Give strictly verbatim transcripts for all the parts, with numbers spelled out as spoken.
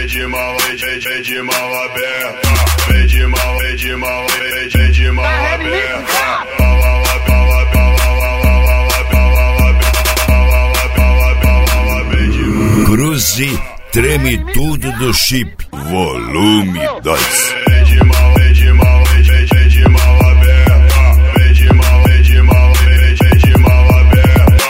vem de mal, vem vem de mal aberta. Vem de mal, vem de mal, vem vem de mal aberta. Cruze treme tudo do chip, volume dois. Vem de mal, vem de mal, vem vem de mal aberta. Vem de mal, vem de mal, vem vem de mal aberta.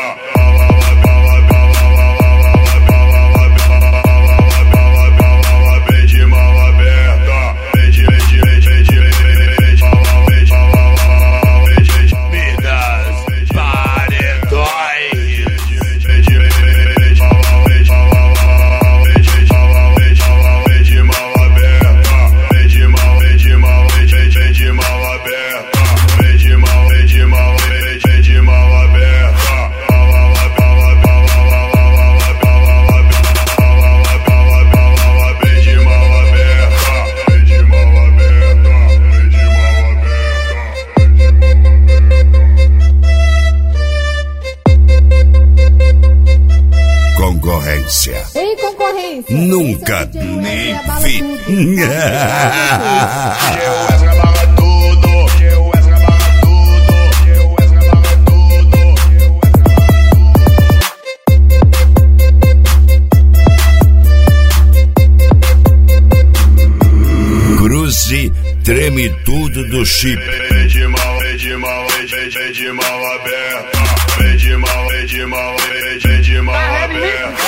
Vem de mal aberta. Vem de vem de vem de vem de vem de Minas Paredões. Concorrência. Ei, concorrência. Nunca nem vi. Cruze treme tudo do chip. Vem de mal, vem de mal, vem de mal aberta. Vem de mal, vem de mal, vem de mal aberta.